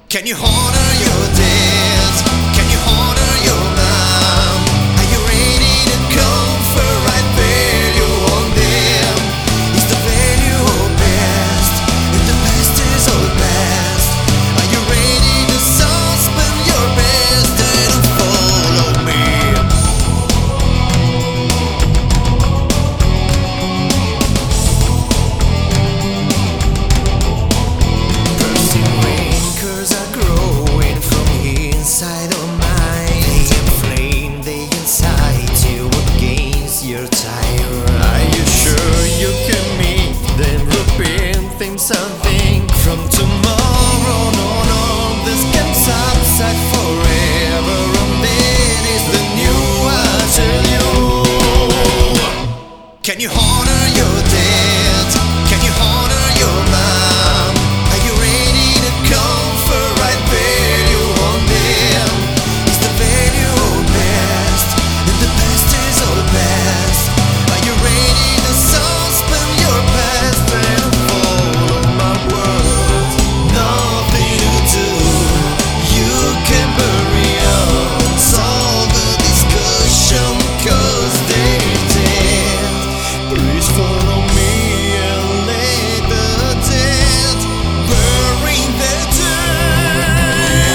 Can you honor your dead? Can you honor your mom? Are you ready to confer right value on them? Is the value all best? If the best is all best, are you ready to suspend your best and follow me? Cursing rancors are growing from inside of mine. They inflame, they incite you against your tyrant. Are you sure you can make them repenting something from tomorrow? No, no, this can subside forever, and then is the new I tell you. Can you honor your dead? Can you honor your mom? Are you ready to confer right value on them? Is the value all best? If the best is all best, are you ready to suspend your past and follow my words? Nothing to do, you can bury on. Solve the discussion, 'cause they're dead. Please follow me and let the dead bury their dead.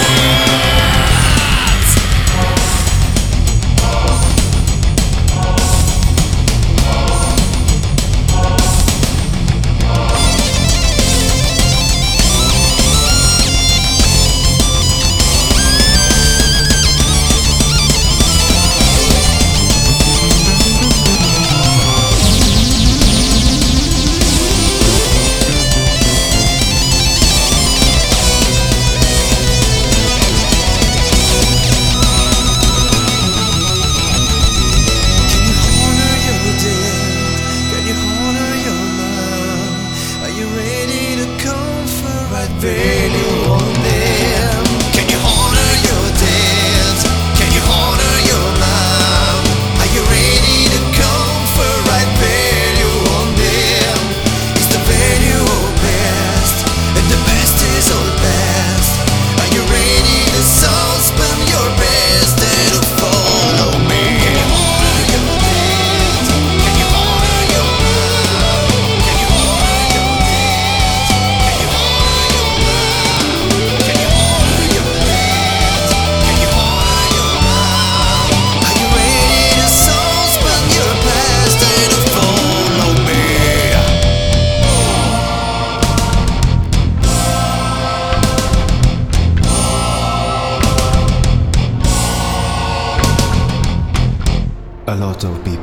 Value on them. Can you honor your dead? Can you honor your mom? Are you ready to confer right value on them? Is the value all best? If the best is all best, are you ready to suspend your best and to follow me? Can you honor your dead? Can you honor your mom? Can you honor your dead? Can you honor your Can you honor your dead? Can you honor your mom? Are you ready to suspend your past and to follow me? A lot of people